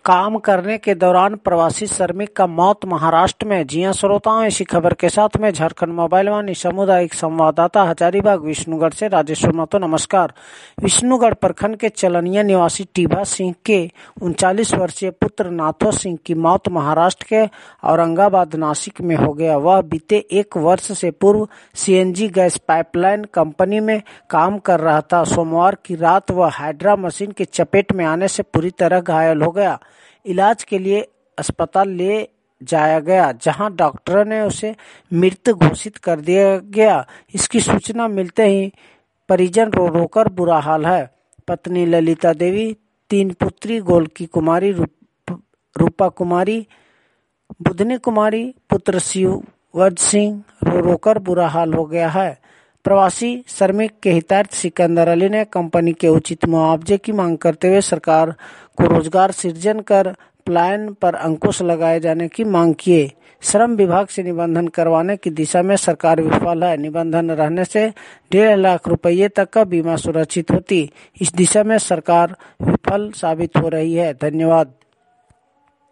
काम करने के दौरान प्रवासी श्रमिक का मौत महाराष्ट्र में। जी हां श्रोताओं, इसी खबर के साथ में झारखंड मोबाइल वाणी सामुदायिक संवाददाता हजारीबाग विष्णुगढ़ से राजेश्वर महतो। नमस्कार। विष्णुगढ़ प्रखंड के चलनिया निवासी टीभा सिंह के 39 वर्षीय पुत्र नाथो सिंह की मौत महाराष्ट्र के औरंगाबाद नासिक में हो गया। वह बीते 1 वर्ष से पूर्व सीएनजी गैस पाइपलाइन कंपनी में काम कर रहा था। सोमवार की रात वह हाइड्रा मशीन की चपेट में आने से पूरी तरह घायल हो गया। इलाज के लिए अस्पताल ले जाया गया, जहां डॉक्टरों ने उसे मृत घोषित कर दिया गया। इसकी सूचना मिलते ही परिजन रो रोकर बुरा हाल है। पत्नी ललिता देवी, 3 पुत्री गोलकी कुमारी, रूपा कुमारी, बुधनी कुमारी, पुत्र शिववज सिंह रो रोकर बुरा हाल हो गया है। प्रवासी श्रमिक के हितार्थ सिकंदर अली ने कंपनी के उचित मुआवजे की मांग करते हुए सरकार को रोजगार सृजन कर पलायन पर अंकुश लगाए जाने की मांग किए। श्रम विभाग से निबंधन करवाने की दिशा में सरकार विफल है। निबंधन रहने से 1.5 लाख रुपये तक का बीमा सुरक्षित होती। इस दिशा में सरकार विफल साबित हो रही है। धन्यवाद।